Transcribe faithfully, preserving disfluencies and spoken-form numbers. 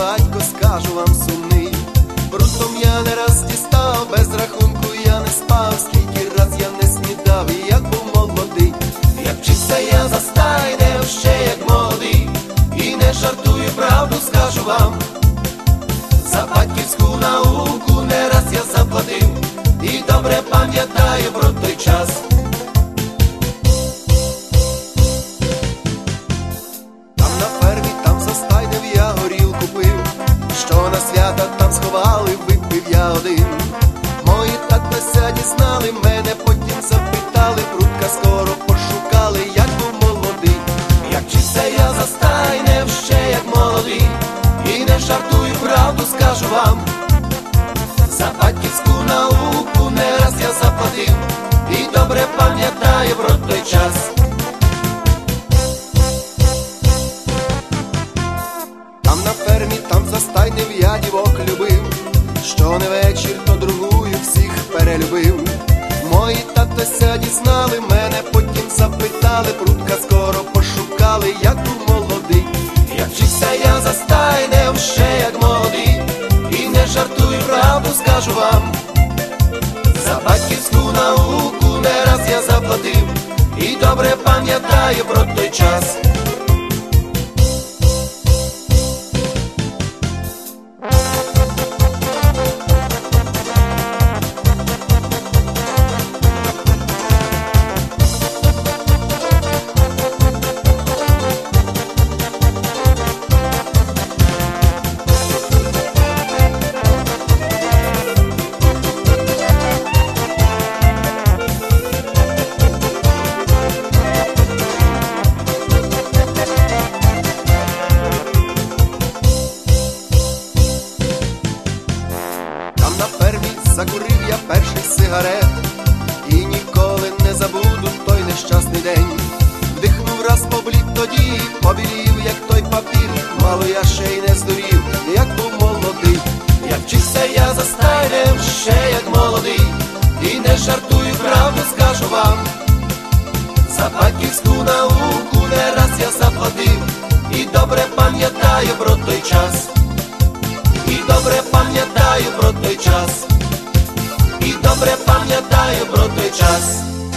батько, скажу вам, сумний. Брудом я не раз дістав, без рахунку я не спав, скільки раз я не снідав, і як був молодий. Як вчився я за стайнем, ще як молодий, і не жартую, правду скажу вам. За батьківську науку не раз я заплатив, і добре пам'ятаю про той час. Там на фермі, там за стайнем я горілку пив, що на свята там сховали, випив я один. Мої татуся дізнали мене, потім запитали, прутка скоро пошукали, як був молодий. Як вчився я за стайнем, ще як молодий, і не жартую, правду скажу вам. За батьківську науку не раз я заплатив, і добре пам'ятаю про той час. Там на фермі, там за стайнем я дівок любив, що не вечір, то другую всіх перелюбив. Мої татуся дізнали мене, потім запитали, прутка скоро пошукали, як був молодий. Як вчився я за стайнем, ще як молодий, і не жартую, правду скажу вам. За батьківську науку не раз я заплатив, і добре пам'ятаю про той час. На фермі закурив я перший сигарет, і ніколи не забуду той нещасний день. Вдихнув раз, поблід тоді, побілів, як той папір. Мало я ще й не здурів, як був молодий. Як вчився я за стайнем, ще як молодий, і не жартую, правду скажу вам. За батьківську науку не раз я заплатив, і добре пам'ятаю про той час. І добре пам'ятаю про той час, і добре пам'ятаю про той час.